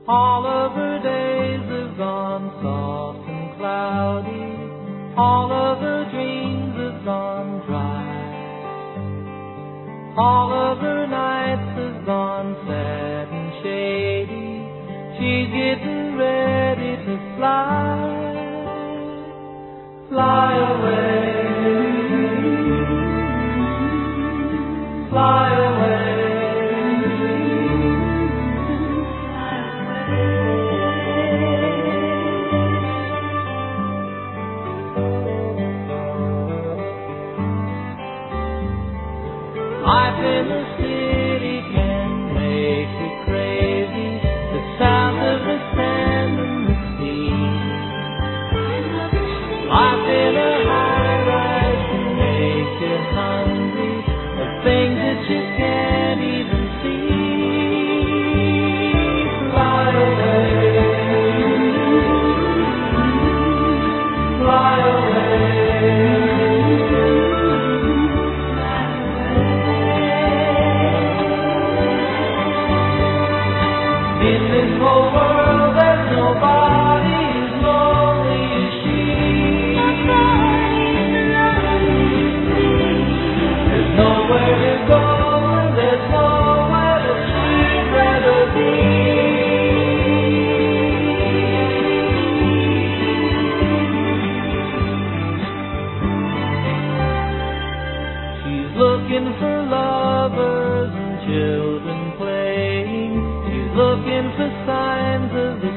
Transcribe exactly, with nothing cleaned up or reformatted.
All of her days have gone soft and cloudy. All of her dreams have gone dry. All of her nights have gone sad and shady. She's getting ready to fly. Fly away. Fly away. Life in the city can make you crazy. The sound of the sand and the sea. Life in a high-rise can make you hungry. The things that you can't even see. Fly away. Fly away. In this whole world there's nobody as lonely as she. There's nowhere to go and there's nowhere that she'd rather be. She's looking for lovers and children playing. She's looking for signs of the